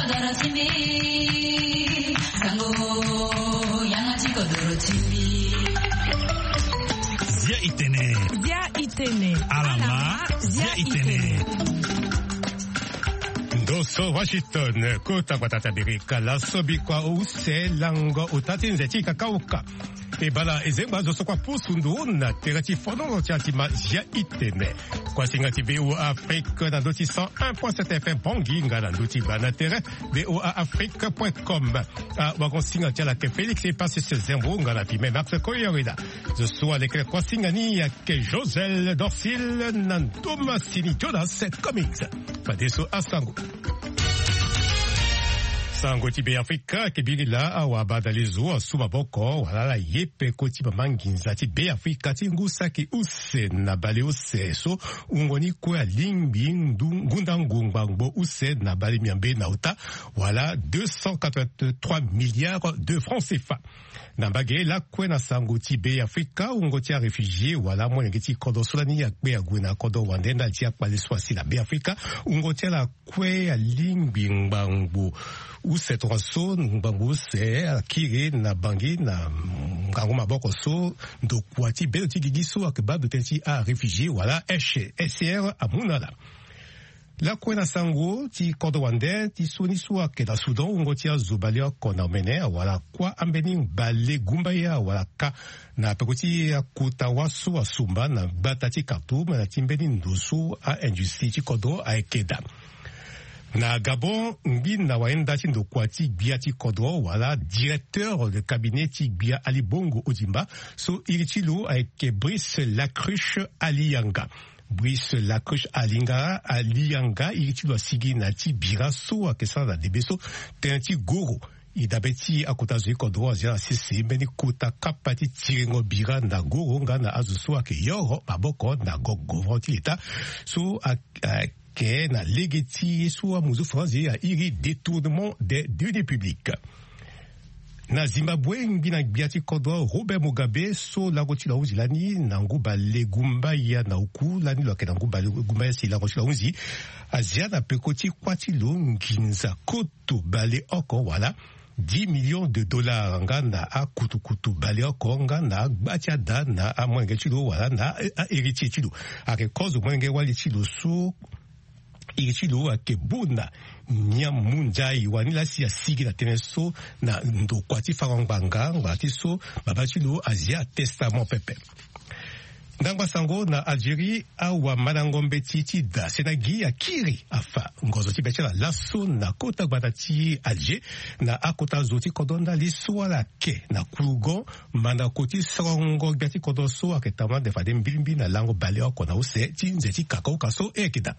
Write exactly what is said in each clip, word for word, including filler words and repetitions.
Zia Itene. Zia Itene. Alama. Zia Itene. Doso Washington, kota kwa tata Amerika, la sobi kwa use lango utati nzeti kakauka. E bala ezemba doso kwa pusundu na terati fono tiatima Zia Itene. Kwa singati B O A Afrique na doti cent un point sept F M Bongi nga na doti bana tere B O A Afrique point com. A wakon singati la ke Félix e passe se zembo nga na pime Max Koyorida. Je sois avec le kwa singani ya ke Josel Dorsil nan Thomasini Jonas Comics. Padeso Asango. Sango tibe Afrika kebiri la awaba dalizo asuma boko wala la yepe koti bamanginza tibe Afrika tingusa ki use na bale use so ungoni kwa lingbi ngundangungbango use na bale miambe na uta wala deux cent quatre-vingt-trois milliards de francs C F A. Nambage la kwe na sango tibe Afrika ungoti a réfugié wala mwenye geti kodo sulani ya kwe ya gwena kodo wandenda tia kwa leswa si la be Afrika ungoti la kwe ya lingbi ngbango ou cette rançon bango c'est akire na bangi na ngango maboko so ndo kwati belo tigigi so akba de tensi a réfugié voilà S R amunala la kwena sango ti kodo wande ti soni so akeda Soudan ngotia zubalia kona mene wala kwa ambeni bale gumba ya wala ka na pekoti akuta waso asumba na batati Khartoum na timbeni ndusu a industrie ti kodo a ekeda. Na Gabon, ngi na waenda tindo kwati biati kodro wala directeur de cabinet ti bia Ali Bongo Odimba so iritilo avec Brice Lacruche Aliyanga. Brice Lacruche Aliyanga Aliyanga iritilo sigi na ti bira so akesa na debeso tenti goro. Idabeti akutazo kodro azia sisi meni kuta kapati tirengo bira na goro nga na azuso ake yoro maboko na gogo leta so a que na legeti soit muzo français a iri détournement des deniers publics. Na Zimbabwe ngina biati kodwa Robert Mugabe so la goti la uzi lani na nguba legumba ya na uku lani lo ke na nguba legumba ya si la goti la uzi azia na pekoti kwati lo nginza koto bale oko wala dix millions de dollars ngana a kutu kutu bale oko ngana batia da na a mwenge chilo wala na a héritier chilo a ke cause mwenge wali chilo so ichilo ake buna nyamunjai wanila siya sigi na teneso na ndo kwati faranganga ngati so babachilo Asia testament pepe. Ndangwa sango na Algérie awa manangombe titi da senagi ya kiri afa ngozo tibetela laso na kota batati Alger na akota zoti kodonda liswa la ke na kurugo mana koti songo gati kodoso aketama de fade mbilimbi na lango baleo kona use tinzeti kakao kaso ekida.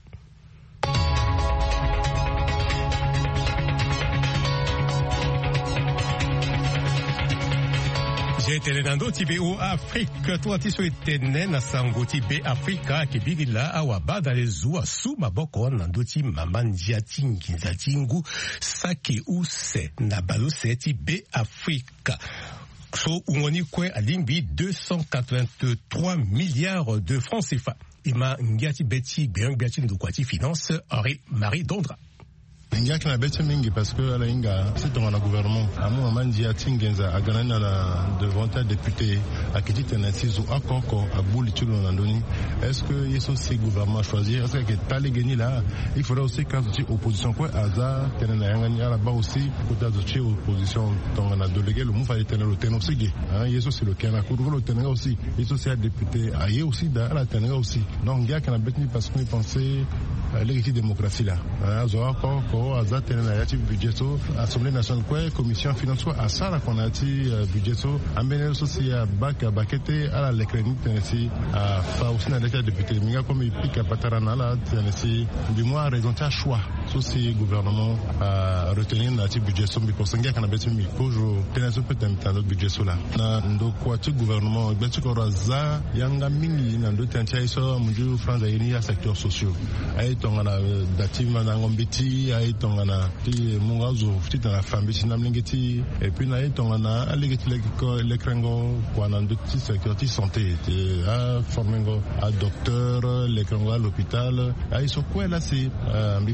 J'étais dans d'autres B O A Afrique, toi tu souhaitais na sango tibe Afrika kibiri la awaba dans les oua sous ma boko na doti mamandia tingi za tingu sake use na balo se tibe Afrika. So ungoni kwe alimbi deux cent quatre-vingt-trois milliards de francs C F A. Ima ngiati beti bien biati ndukwati finance Henri Marie Dondra. Ingia kina beti mingi parce que ala inga c'est dans le gouvernement amu amandi atingenza aganana na devant un député akiti tenasizo akoko abuli tulo na ndoni est-ce que yeso c'est gouvernement choisir est-ce que tali geni là il faudra aussi quand tu opposition quoi aza tenana yangani ala ba aussi kota de opposition donc on a délégué le moufa tenelo tenosigi hein yeso c'est le kana kuru le tenanga aussi yeso c'est député aye aussi da la tenanga aussi donc ingia kina beti parce que penser l'héritier démocratie là azo akoko aza tenena yati budgeto Assemblée nationale quoi commission finance quoi asala qu'on a ti budgeto amene aussi ya baka bakete ala lekreni tenesi a fa aussi na l'état député minga comme ipika patarana la tenesi du moins raison ta choix so si gouvernement a retenir na ti budgeto mi konsenga kana betu mi kojo tenesi peut être dans budget là na ndo kwa ti gouvernement betu ko raza yanga mingi na ndo tentia iso munju France yini ya secteur sociaux ay tongana datima na ngombiti ay tongana ti mungazo ti na famille ti namlingeti et puis na tongana aligeti le krengo kwa na ndo ti secteur ti santé a formengo a docteur le krengo à l'hôpital ay so quoi là c'est mi penser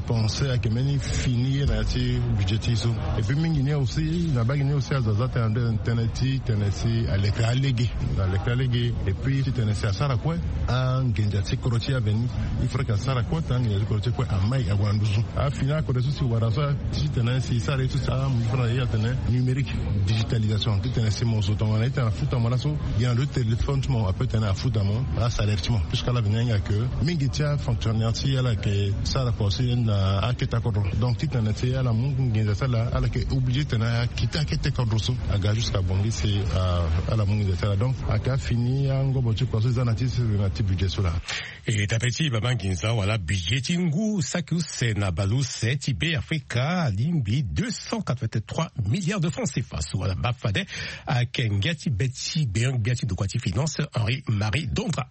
français à Kemeni finir na ti budget so et puis mingi aussi na bagi aussi à zazate ande interneti tenesi à l'écran légué dans l'écran légué et puis tenesi à sara quoi en genjati koroti aveni il faudrait que sara quoi tant il koroti quoi a mai a wanduzu a final ko desu si warasa si tenesi sara tout ça mu fana ya tene numérique digitalisation tout tenesi mon so ton est en foot en malaso il y a le téléphone mon appel tene a foot mon a alertement puisqu'à la venir que mingi tia fonctionnaire la que sara ko si na aketa ko donc tout tenesi à la mungu genjata la ala que obligé tena kita kete ko so aga jusqu'à bongi c'est à la mungu de donc aka fini ngo botu ko so zanati na ti budget so la et tapeti baba nginza wala budget tingu sakuse na balu seti be Africa limbi deux cent quatre-vingt-trois milliards de francs C F A sur la bafade à Kengati Betty Beang Biati de Kwati Finance Henri Marie Dondra.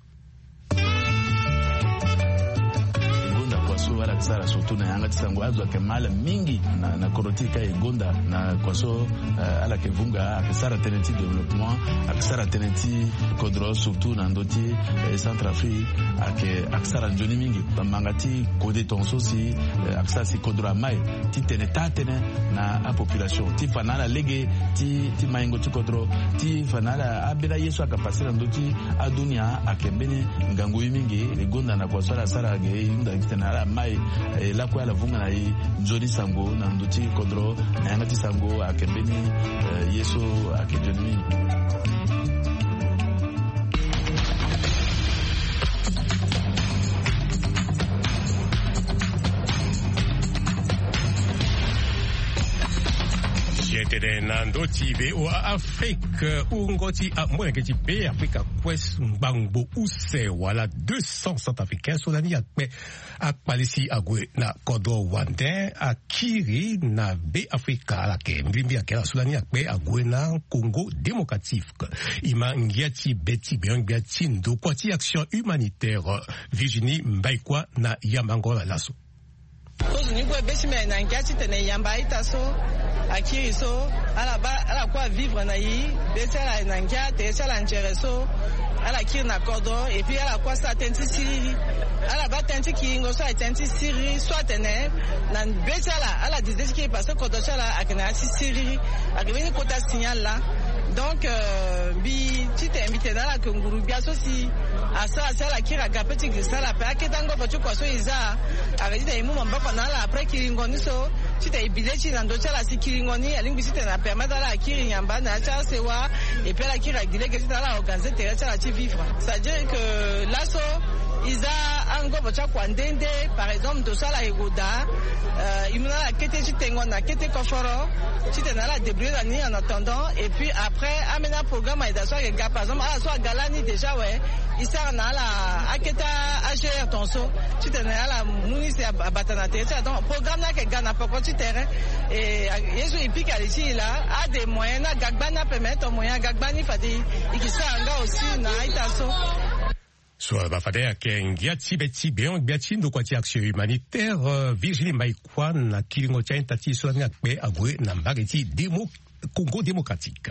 Kwaso wala tsara surtout na yanga tsango azwa kemala mingi na na korotika egonda na kwaso uh, ala kevunga akisara tenenti développement akisara tenenti kodro surtout na ndoti eh, Centrafrique ake akisara njoni mingi bamangati kode tonso si eh, akisara si kodro mai ti teneta tene na a population ti fanala lege ti ti maingo ti kodro ti fanala abela yesu akapasira ndoti adunia akembeni ngango mingi egonda na kwaso la sara ge inda kitena ala mai eh, la kwa la vunga na i njoni sango na ndoti kodro na yangati sango akembeni eh, yesu akejoni. Tede nando T V O Afrique ungoti a mwengeti be Afrika kwes mbangbo use wala deux cents centrafricains sodani akpe akpalisi agwe na kodo wande akiri na be Afrika la ke mbimbi akela sodani akpe agwe na Congo démocratique ima ngiati beti beangbi atindo kwati action humanitaire Virginie Mbaikwa na Yamangola laso Kozu kwa besi me na ngiati tene yamba itaso akiri so ala ba ala kwa vivre na yi besi ala na ngiate esa la nchereso ala kiri na kodo et puis ala kwa sa tenti siri ala ba tenti kingo so tenti siri soit tene na besi ala ala dizesi ki parce kodo chala akina siri akini kota signal là. Donc, euh, bi tite invité dans la Kunguru biaso si asa asa la kira gapeti grisa la pa ketango pochu kwaso iza aredi da imu mamba pana la après kiringoni so tite ibilechi na ndocha la si kiringoni alingi tite na permettre la kiri nyamba na cha sewa et puis la kira dilege tite la organiser terre la ti vivre. C'est-à-dire que l'asso Isa ango bocha kwandende par exemple de ça la egoda euh imuna la kete chitengo na kete koforo chitena la débrouiller ni en attendant et puis après amena programme ida so ga par exemple ala so galani déjà ouais isa na la aketa ager tonso chitena la munisi abatana tete donc programme na ke gana poko terrain et yeso ipika ici là a des moyens na gagbana permettre moyen gagbani fati ikisa anga aussi na itaso. Soit bafadea kengia tibeti beon biati ndo kwati action humanitaire Virginie Mbaikwa na kilingo cha intati so na kpe agwe na mbageti demo Congo démocratique.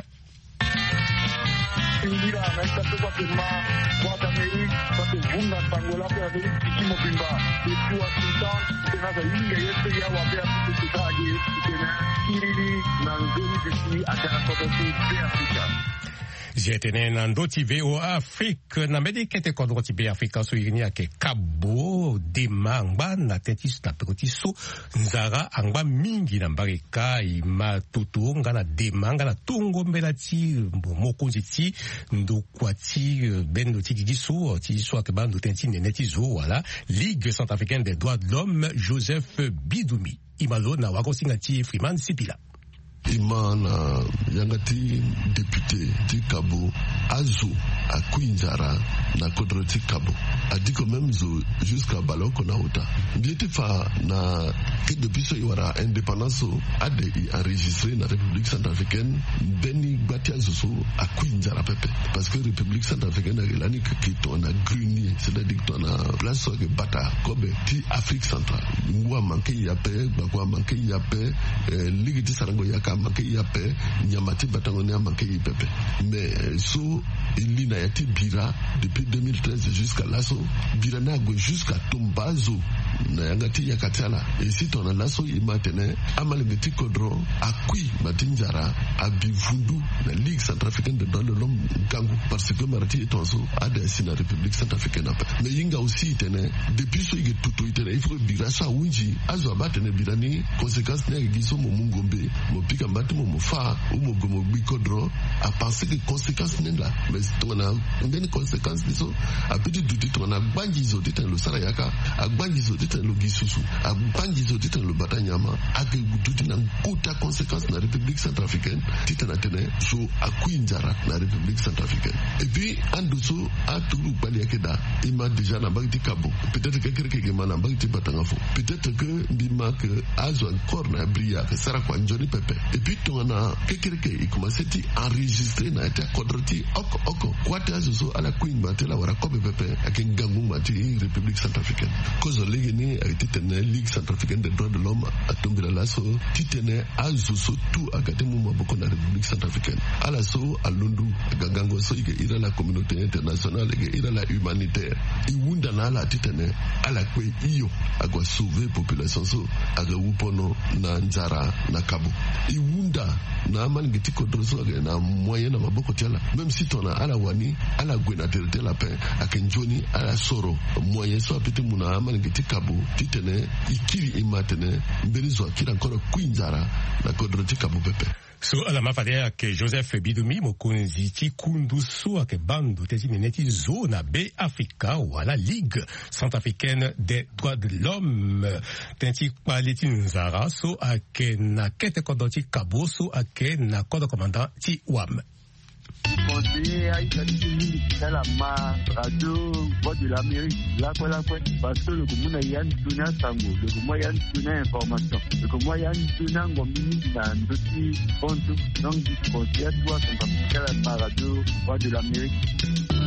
Indira na itato kwa pema kwa tamei kwa tevunga tangola kwa veli tikimo pimba kwa sultan tena za inga yetu ya wapea tututaje tena kirili na ngoni besi akana kwa tu Afrika. Jetene nando T V O Afrique na medikete kodro T V Afrika so irini ake kabo de mangba na tetis na pekoti so nzara angba mingi na mbarika ima tutu ngana de manga na tungo mbela ti mokonzi ti ndo kwati bendo ti diso ti so akeba ndo tenti neneti zo wala Ligue centrafricaine des droits de l'homme Joseph Bidoumi imalo na wakosinga ti Freeman Sipila Imana yangati député du Cabo Azo à Quinzara na Kodroti Cabo a dit que même jusqu'à Baloko na Ota bien fa na que depuis ce yara indépendance a de enregistré na République centrafricaine beni batia zoso à Quinzara pepe parce que République centrafricaine a relani que to na grenier c'est-à-dire que to na place que bata kobe ti Afrique centrale ngwa manke ya pe bakwa manke ya pe ligue ti sarango ya manke ya pe nyamati batangone manke ya pepe mais so il na yati bira depuis deux mille treize jusqu'à là so bira na go jusqu'à Tombazo na yangati yakatiala esi tona laso imatene amalingeti kodro akui matinjara abivundu na Ligue centrafricaine de droits de l'homme gangu parce que marati etonso ada si na République centrafricaine apa mais yinga aussi tene depuis so ige tuto itene il faut bigrasa winji azo abatene birani conséquences ne giso mo mungombe mo pika mbati mo fa ou mo gomo bikodro a penser que conséquences ne la mais tona ngeni conséquences diso a petit duti tona bangi zo ditene lo sarayaka a bangi zo ditene lo gisusu a bangi zo ditene lo batanyama a ke duti na kuta conséquences na République centrafricaine titana tene so a kuinjara na République centrafricaine et puis anduso a tulu bali akeda ima déjà na bangi kabo peut-être que quelqu'un qui m'a na bangi batangafo peut-être que bima que azo encore na bria que sara kwa njoni pepe et puis tona quelqu'un qui commence à enregistrer na eta kodroti oko oko kwata azo ala queen batela wara kobe pepe akingangu mati République centrafricaine cause legeni a été tene Ligue centrafricaine des droits de l'homme a tombé là so titene azo so tout akatemu maboko na République centrafricaine ala so alundu gagango so ige ira la communauté internationale ige ira la humanitaire iwunda na ala titene ala kwe iyo agwa sauver population so aga wupono na nzara na kabo iwunda na malingeti kodroso na moyen na maboko tiala même si tona ala wani ala gwena terete la paix akenjoni ala soro moyen so apete muna malingeti kabo titene ikiri imatene mberizo akira encore kuinzara na kodroti kabo pepe so ala mafadea ke Joseph Bidumi mokonzi tikundu so ake bandu tezi meneti zona B Africa wala Ligue centrafricaine des droits de l'homme tenti kwaliti nzara so ake na kete kodoti kabo so ake na kodo commandant ti wam conseiller à Italie, c'est la ma radio voix de l'Amérique, là quoi là quoi, parce que le commun a yann tuna sango, le commun yann tuna information, le commun yann tuna ngomini dans d'autres comptes, donc du conseiller à toi, c'est pas la ma radio voix de l'Amérique.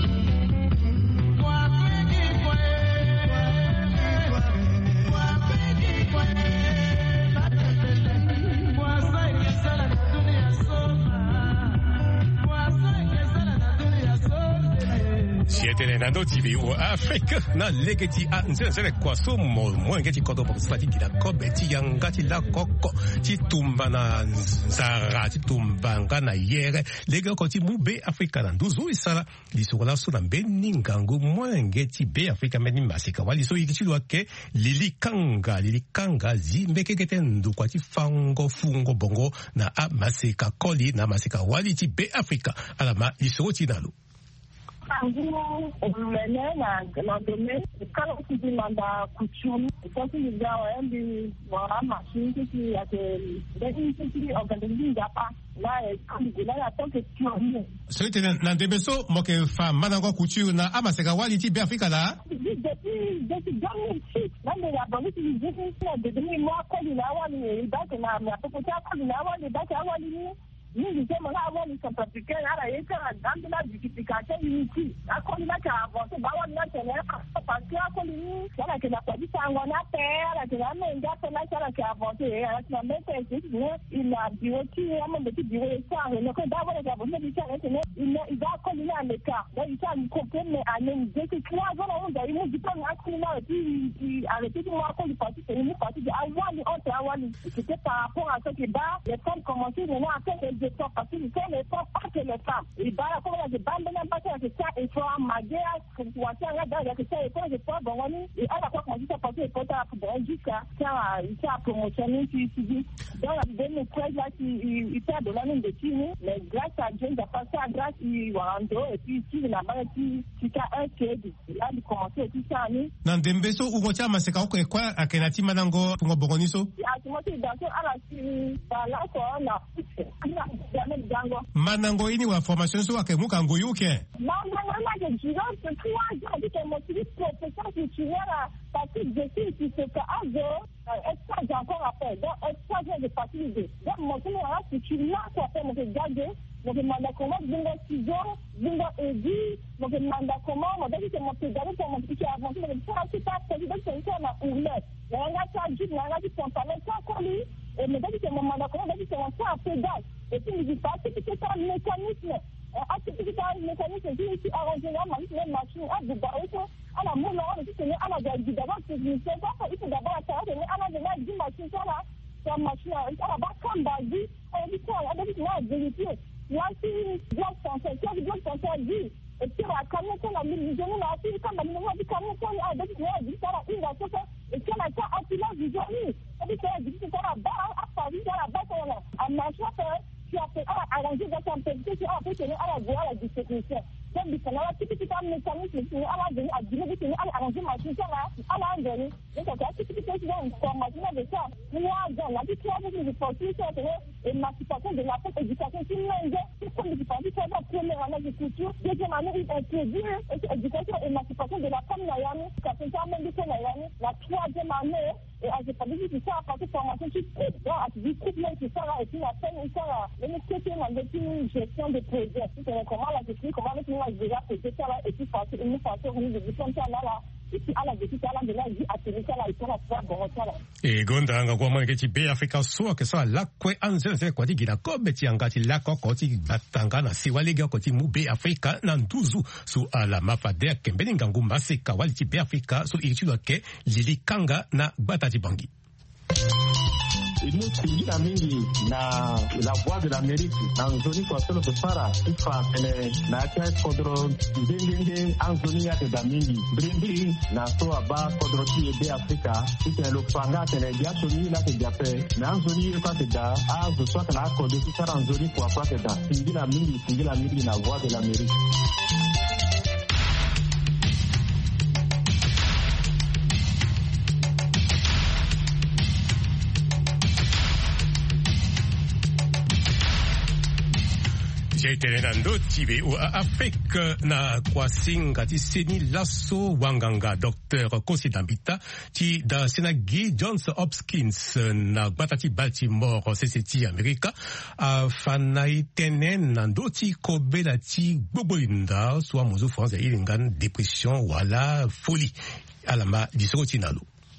siete nando T V o Afrique na legeti a nzele kwa so mo mwengeti kodo po sfati kila kobe ti yangati la koko ti tumba na nzara ti tumba ngana yere lega ko ti mu be Africa na nduzu isala lisokola so na mbeni ngangu mwengeti be Africa meni masika wali so yiki lwa ke lili kanga lili kanga zimbe kekete ndu kwa ti fango fungo bongo na a masika koli na masika wali ti be Africa alama liso ti nalo Angulo umene na na dome kala kuti manda kuchumi kasi ngawa endi mwana machine ki ate deni ki organizing japa na kandi gula ya toke chumi so ite na debeso moke fa manango kuchu na amaseka wali ti be Africa la depuis depuis deux mille six nande ya boni ti jisi na de demi mo ko ni na wali ba ke na na ko ta ko na wali ba ka wali ni ni disons là avant les centrafricains là il y a dans la justification unity à quoi il a avancé bah on a tenu parce que à quoi il là que la police a on a terre là que la main gars là ça qui a avancé la même chose il a dit que il a même petit bureau ça mais quand d'abord il a besoin de ça il il va coller à l'écart là il a compris mais à même deux que trois ans on a eu du temps à couler là puis arrêter de moi quand il parti c'est une partie de avoir on a avoir c'était par rapport à ce qui bas les femmes commençaient maintenant à faire parce que les femmes pas que les femmes et bah la comme les bandes même pas que ça et faut manger situation là dans que ça et quand je pas bon et à la fois quand ça passer pour ta pour jusqu'à ça ça promotionner qui dit dans la dernière fois là il fait de la même de Chine mais grâce à Dieu il a passé à grâce il Wando et puis si la maladie qui a un qui là il commencer tout ça ni na ndembeso ugocha maseka ko kwa akenati manango ngo bogoniso à ce moment dans à la si là quoi on a manango ini wa formation so ake muka ngoyuke non non non je dirais que toi j'ai dit que mon fils professeur que tu vois parce que je sais que c'est que azo extra j'ai encore appel donc extra j'ai parti de donc mon fils là si tu l'as quoi faire mon garder mon demande comment bingo ciseaux bingo aiguille mon demande comment mon dit que mon pédale pour mon petit avancer mais ça c'est pas président c'est ça ma oulette on a ça juste on a dit pantalon ça colis et me dit que mon demande comment dit que on fait un pédale et puis il dit pas que c'est un mécanisme a ti ti ta mécanisme qui qui arrange la machine machine a de barreau à la moule on dit que à la de d'abord c'est il faut d'abord ça à la de la du machine ça là la machine à la bas comme basi on dit quoi on dit là vérifier là si bloc français qui bloc français dit et puis la caméra qu'on a mis nous là si comme nous on dit caméra qu'on a dit là dit ça là il va se faire et qu'on a ça à la vision on dit que dit ça là bas à Paris là bas là à machin qui a fait arranger dans son pays qui a fait à la voie la distribution donc il faut là tout petit mécanisme qui à la donner à dire que à arranger machine là à la donner donc ça tout petit petit dans formation de ça moi dans la vie qui a besoin de porter ça et émancipation de la femme éducation qui m'aide comme du parti ça la première année de culture deuxième année il introduire éducation et émancipation de la femme naïane quand ça même de naïane la troisième année et à cette année qui ça à partir de formation qui dans à du couple qui ça et puis la peine ça le métier dans une gestion de projet c'est comment la gestion comment avec nous déjà fait ça là et puis passer une façon de gestion ça là e gonda nga kwa mwana kechi be Afrika so ke sa la kwe anze se kwa tigina ko beti angati la ko ko ti batanga na si wale ga ko ti mu be Afrika na nduzu su ala mafade kembeni ngumba se ka wali ti be Afrika so iritu ke lili kanga na batati bangi iliyosingira mingi na la voix de l'Amérique na nzoni kwa solo kusara ifa pele na kia kodro ndengenge anzoni yake da mingi brindi na so aba kodro ti ebe Afrika ite lo panga tene jaso ni la ke jape na anzoni kwa te da azo so kana kodro ti sara nzoni kwa kwa te da singira mingi singira mingi na voix de l'Amérique. Tenendo tibe o Afrique na kwasinga ti seni lasso wanganga docteur Kosi Dambita ti da Senagi Johns Hopkins na batati Baltimore C C T America a fanai tenen nando ti kobela ti gbogbinda so amozo France ilingan dépression wala folie alama disoti nalo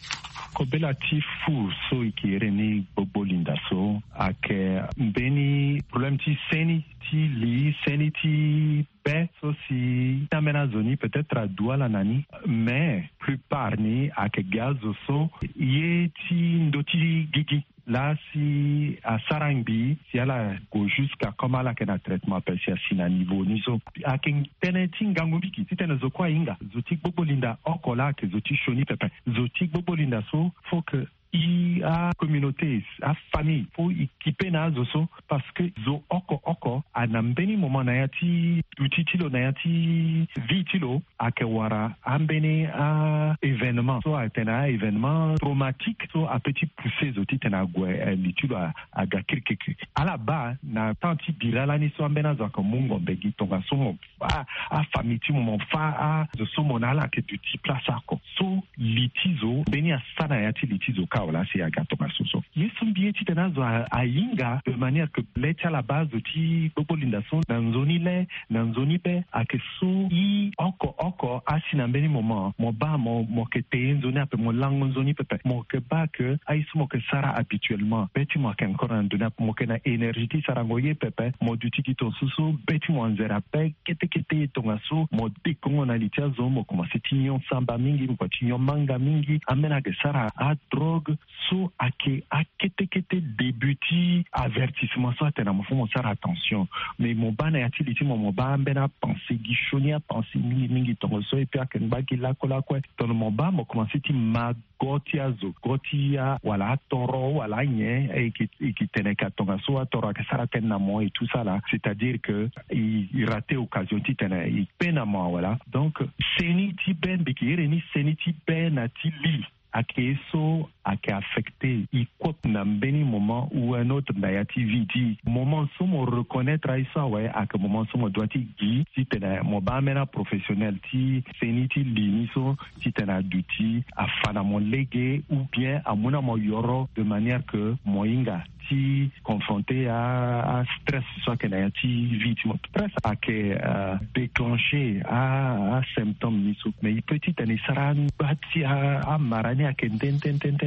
kobela ti fu so ikere ni gbogbinda so ake mbeni problem ti seni ti li seni ti pe so si tamena zoni peut-être a douala nani mais plupart ni ake gazo so ye ti ndoti gigi là si à Sarangbi si ala go jusqu'à comment la kena traitement persia sina niveau niso aken tenetin gangubiki titene zo kwa inga zoti gbogbinda okola ke zoti shoni pepe zoti gbogbinda so faut que i a communauté a famille faut équiper na zo parce que zo oko oko anambeni moment na yati utitilo na yati vitilo akewara ambeni a événement so atena événement traumatique so a petit poussé zo titena gwe litilo a gakirkeke ala ba na tanti birala ni so ambena zo ko mungo begi tonga so mo a a famille ti mo fa a zo so monala ke du ti place ako so litizo beni a sana yati litizo ka là c'est agato masoso yesu bieti tenazo a inga de manière que l'etia la base de ti gbogbinda so na nzoni le na nzoni pe akeso i oko oko asina mbeni moment mo ba mo mo ke te nzoni ape mo lango nzoni pepe mo ke ba que aisu mo ke sara habituellement beti mo ken encore en donner mo ke na énergie sara ngoye pepe mo duti ki to susu beti mo nzera pe kete kete tonga so mo de kongo na litia zo mo kuma setinyo samba mingi mo tinyo manga mingi amena ke sara a drogue so ake akete kete débuti avertissement so atena mo fo mo sara attention mais mo bana ya tiliti mo mo ba mbena penser gishonia penser mingi mingi tongo so et puis aken ba ki la kola kwa ton mo ba mo commencer ti ma gotia zo gotia wala toro wala nye et qui qui tenait ka tonga so toro ka sara tena mo et tout ça là c'est-à-dire que il, il raté occasion ti tena il pena mo voilà donc seni ti ben bikire ni seni ti ben ati li ake so ake affecté il coupe na beni moment ou un autre d'ayati vidi moment so mo reconnaître ça ouais à que moment so mo doit ti gi si tena mo ba mena professionnel ti seniti lini so si tena duty afana mo légué ou bien à mona mo yoro de manière que mo inga ti confronté à, à stress soit que n'ayati vite mo stress à que euh, déclenché à, à symptômes niso mais petit ani saran bati à à marani à que ten ten ten ten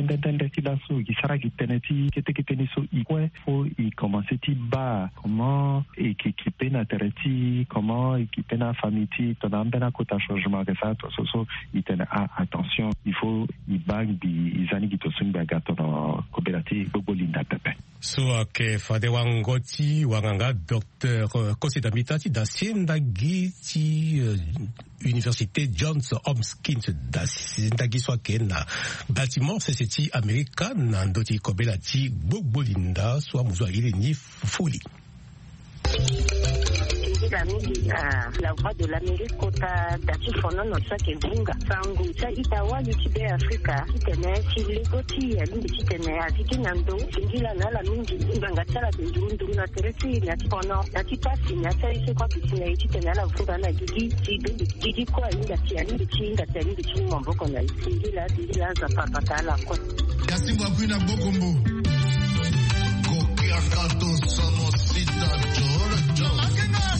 tende tende ti la so ki sara ki tene ti kete ki tene so i kwe fo i commencer ti ba comment équiper na tereti comment équiper na famille ti to na mbena ko ta changement que ça to so so i tene a attention il faut i bag di izani ki to sunga gato no coopérative bobolinda pepe so ke fade wangoti wanganga docteur Koseda Mitati da sienda giti Université Johns Hopkins da sienda giswa kena bâtiment C C T America na ndoti kobelati bobolinda so amuzwa ile ni fuli la mingi la voix de l'Amérique kota dati fono no sake bunga sangu sa itawali tibe Afrika kitene chilekoti ya lingi kitene atiki nando singila na la mingi nganga tsala ndundu na teresi na tipono na tipasi na tsaise kwa kitene kitene la vuga na gigi tibe gigi kwa inga tiani tinga tani tinga mboko na singila singila za papa kala kwa yasimwa kwina bokombo kokia kato sono sita jora jora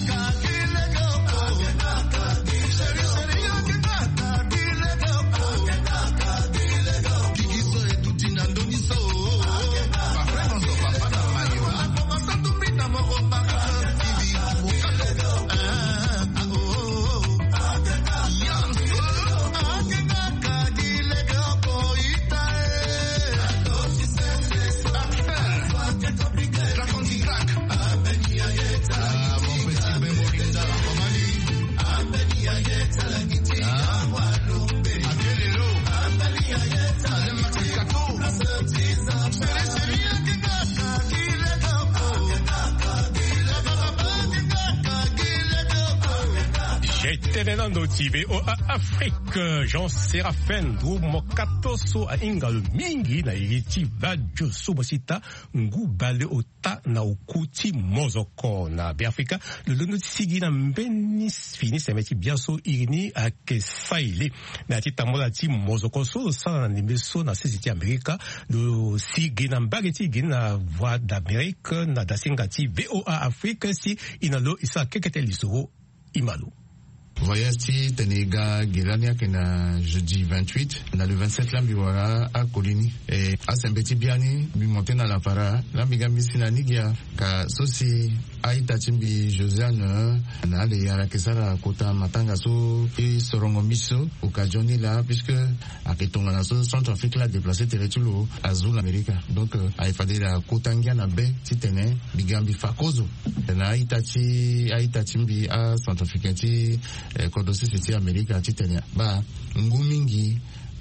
Tenendo tibe o Afrique Jean Séraphin du mokatoso a ingal mingi na iti badjo subosita ngubale ota na ukuti mozoko na Biafrika le lono sigi na mbeni fini semeti biaso irini a kesaili na titamola ti mozoko so sa na nimeso na sisi Amerika le sigi na mbageti gina voix d'Amérique na dasingati V O A Afrique si inalo isa kekete lisoro imalo. Voyage ti tenega Gilania kena jeudi vingt-huit na le vingt-sept la biwara a Kolini et a Sembeti Biani bi monter na la para la bigambi sinanigia ka sosi aita chimbi Josiane na le yara kesara kota matanga so et sorongo miso okajoni la puisque a ketonga na so Centrafrique la déplacé teretulo azul America donc a ifade la kotangia na be ti tene bigambi fakozo na aita ti aita chimbi a Centrafrique ti kodosi siti Amerika titenya ba ngumingi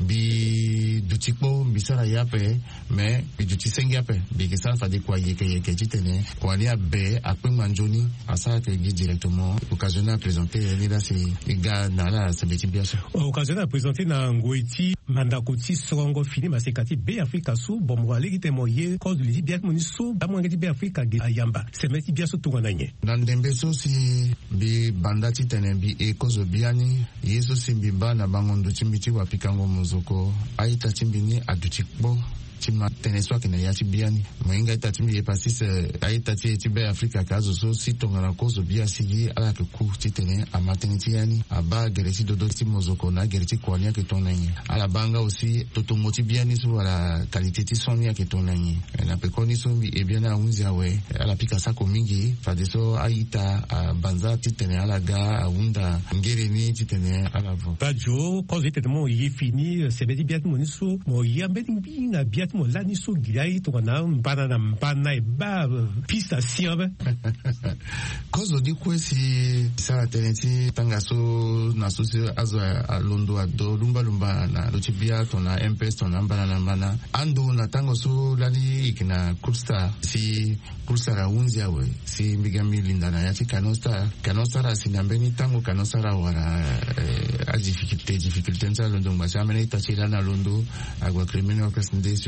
bi dutikpo bisara yape mais bi dutisengi yape bi kisa fadi kwa yeke yeke titene kwa lia be akpe manjoni asa ke gi directement occasionné à présenter ni là c'est ga na la sebeti biaso occasionné à présenter na ngoiti mandakoti songo fini masekati be Afrika su bomwale kitemoye cause li biak moniso amwangeti be Afrika ayamba semeti biaso tungananye ndembe so si bi bandati tene bi e cause biani yeso simbi bana bangondo chimbiti wa pikango muzoko aita chimbini adutikbo chima teneswa kina yati biani mwinga ita chimbi ye pasis aita ti tibe Afrika kazo so si tongana kozo bia sigi ala ke ku titene amateniti yani aba gereti dodo ti mozoko na gereti kwania ke tonanye ala banga aussi totomoti biani so ala qualité ti sonia ke tonanye na pekoni so bi e biana unzi awe ala pika sako mingi fadeso aita banza titene ala ga unda ngere ni titene ala vo bajo kozo titemo yi fini sebedi biat moniso mo yambedi binga biat mo lani so gilai to na mbana na mbana e ba pista siabe kozo di kwesi sara teneti tanga so na so se azo a londo ado lumba lumba na lotibia to na M P S to na mbana na mbana ando na tango so lani ikina Kupstar si Kupstar unzi awe si mbigami linda na yati kanosta kanosta sinambeni tango kanosta wara eh, a difficulté difficulté nza londo mbasa amene itachira na londo agwa criminal kasinde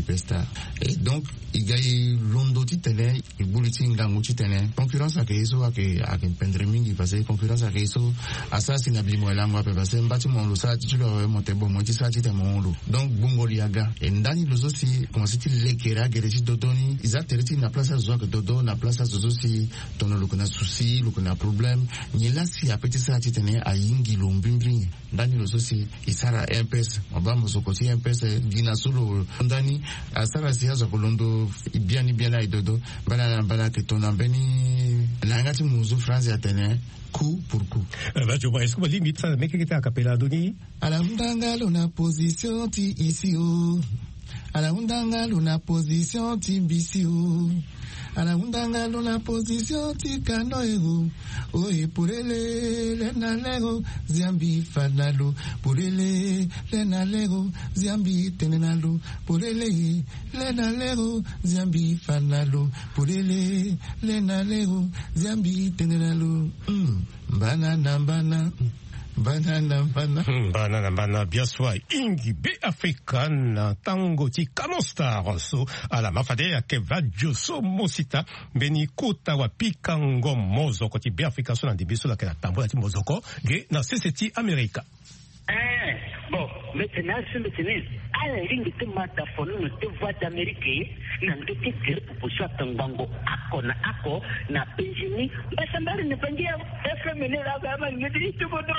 superstar. Et donc, il y a londo titele, il bouliti ngangu titele. Concurrence à Keiso, à Kempendre Mingi, parce que concurrence à Keiso, à ça, c'est Nabi Moelangwa, parce que Mbati Molo, ça, tu le montes bon, moi, tu sais, tu t'es mon donc, Bungoliaga. Et Ndani, le aussi, comment c'est-il, les Kera, Gereti Dodoni, ils a terreti na place à Zoak Dodo, na place à Zosi, ton le qu'on a souci, le qu'on a problème. Ni là, si à petit ça, tu t'es à Yingi, l'ombimbri. Ndani, le aussi, il sera M P S, on va me sokoti M P S, Gina Solo, Ndani, à Sarah Sia, Zokolondo, bien, bien, là, et Dodo, Banana, Banana, que ton ambeni, l'angati Mouzo, France, et Athénée. Coup pour coup. Bah, je vois, est-ce qu'on limite ça, mais qui était à Capella Doni? À la Mdanga, l'on a position, ti ici, oh. À la Mdanga, l'on a position, ti bisi, oh. À la Mdanga, l'on a position, ti canoe, oh. Et pour les, les nalego, Ziambi fanalo. Pour les, les nalego, Ziambi tenenalo. Pour les, les nalego, Ziambi fanalo. Pour les, les nalego, Ziambi tenenalo. Banana, banana. Banana, banana. Banana, banana, bien sûr. Ingi be africaine, tango ti kanostar, so, à la mafade, ke vadjo so mosita, beni kota wa pikango mozoko ti be africaine, so, nan di beso la ke la tambo la ti mozoko, ge, na C C T America. Eh, bon, maintenant, ce maintenant, à la ligne de mataphone, nous te voix d'Amérique, n'a pas été tiré pour soit un bango, ako na ako, na pensioni, mais ça m'a ne pas dire, F M N la gamme, ne dit tout bon.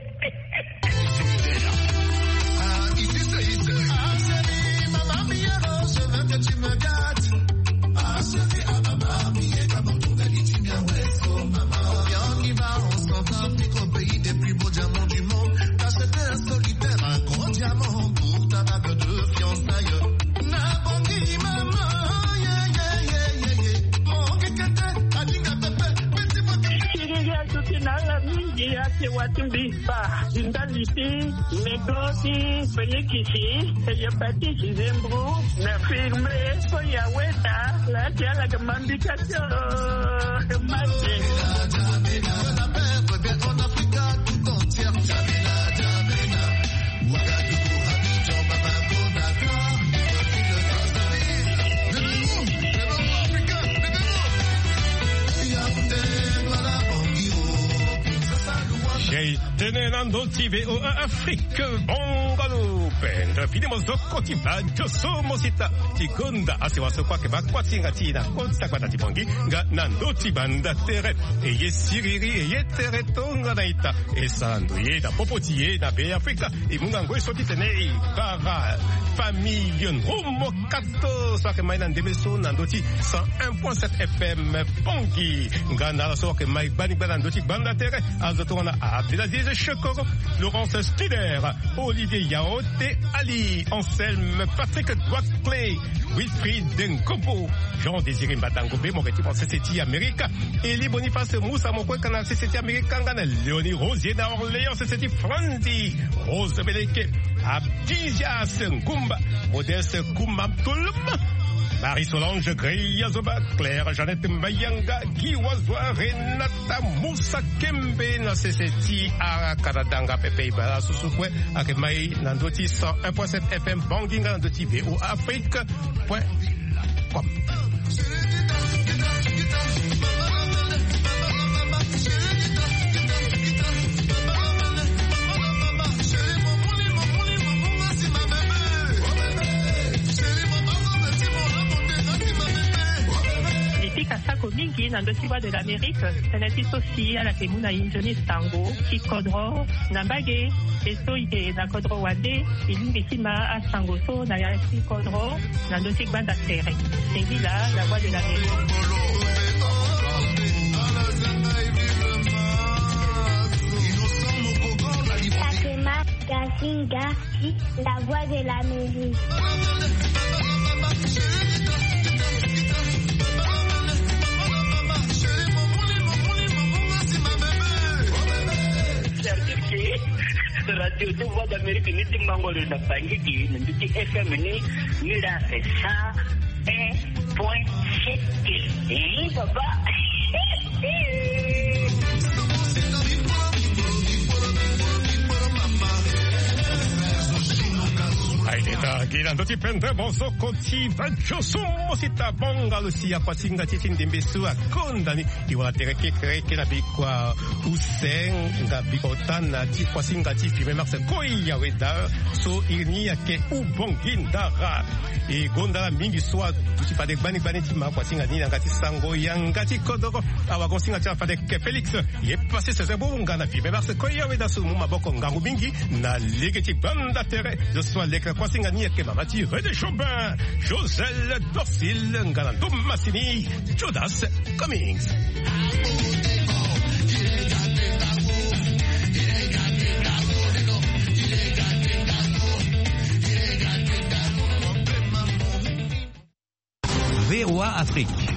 Ah, ici c'est ici. Ah, chérie, maman, miero, je veux que tu me gâtes. Ah, chérie, ah, maman, miero, comme tout a dit, tu viens, ouais, so, maman. Viens, on y va, on s'entend, puis qu'au pays des plus beaux diamants du monde. T'achètes un solitaire, un gros diamant pour ta bague de fiançailles. Na bongi maman, yeah yeah yeah yeah yeah. Mon kekete, adinga pepe, petit moke. Kiriya tutinala mingi ake watumbisa. Indaliti, negosi, penyekisi, eyapati zembru, na firme, soya weta, la tiala gamambikacho, mate. La perdre bien en Afrique tout entière. J'ai tenendo ti V O A Afrique, bongalo, penda, pidemo zoko ti bajo so mosita, ti gonda, asewaso kwa ke bakwati nga ti na konta kwa tati bongi, nga nando ti banda tere, e ye siriri, e ye tere tonga na ita, e sando ye da popoti ye da be Afrika, e munga ngwe so ti tene, para, famille, homo kato, so ke mai nan debeso, nando ti cent un virgule sept F M, bongi, nga nala so ke mai bani banando ti banda tere, azoto na Abdelaziz Chekoro, Laurence Stiller, Olivier Yaote, Ali, Anselme, Patrick Douaclé, Wilfried Denkobo, Jean-Désiré Mbadangobe, mon rétif en C C T America, Elie Boniface Moussa, mon coin canal C C T America, Léonie Rosier d'Orléans, C C T Franzi, Rose Beleke, Abdizias Ngumba, Modeste Koumabtoulma, Marie-Solange Griyazoba, Claire Jeannette Mbayanga, Guy Wazwa, Renata Moussa Kembe, na C C T à Karadanga, Pepe Ibala, Sousoukwe, Akemai, Nandoti cent un virgule sept F M, Banginga, Nandoti V O Afrique, point com. Kasako mingi na ndosiwa de l'Amérique, teneti sosi ala kemuna injoni tango, ki kodro, na mbage, eso ide na kodro wande, ilingi sima a sango so na ya ki kodro, na ndosi banda tere. Tengi la, la voix de l'Amérique. Akema Gasinga, la voix de l'Amérique. Radio de Voix d'Amérique, ni ti mangolo na bangiki, ni ti F M ni, ni la c'est ça, un point sept. Eh, papa. Allez, Kita gilan doti pente boso koti banchoso mosita bonga lucia kwasinga chichindi mbesua kondani iwa tereke kreke na bikwa usen nga bikotana ti kwasinga ti filme marse koya weda so irnia ke ubongindara e gondala mingi soa tuti fade bani bani ti ma kwasinga ni ngati sango yangati kodoko awa kwasinga ti fade ke Felix ye passé ses bonga na filme marse koya weda so muma boko ngangu mingi na legeti banda tere je sois lekra kwasinga ni ke mamati Rede Chopin Joselle Dorsil Ngalando Massini Jodas Cummings. V O A Afrique.